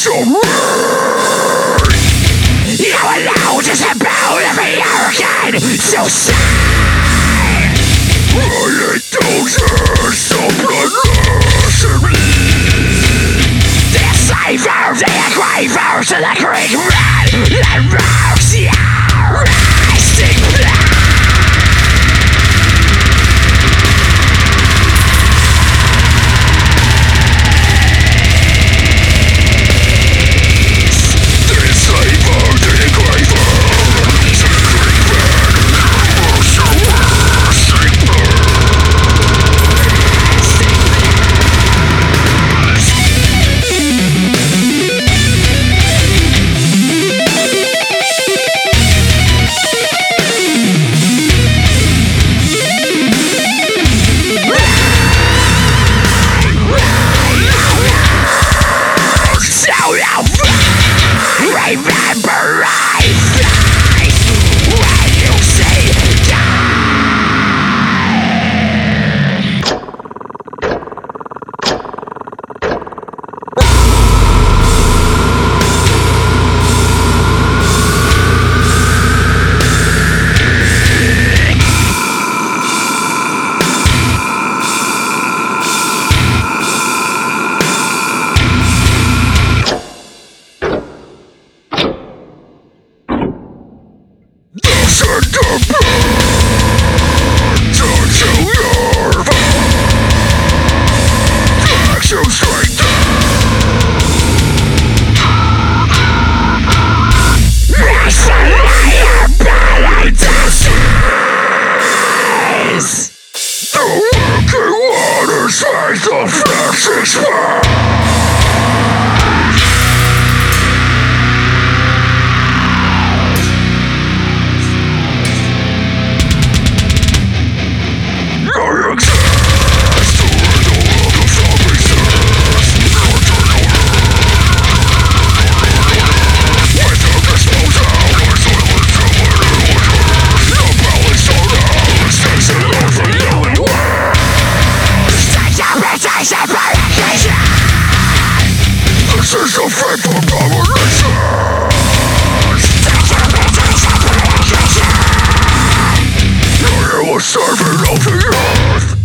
so mean. You alone is about every arrogant so sad. I indulge so bloodless in me. The slaver, the engraver to the Greek man that rocks your rising blood. Remember I fly when you say the flesh is this is a fatal abomination. I am a servant of the earth.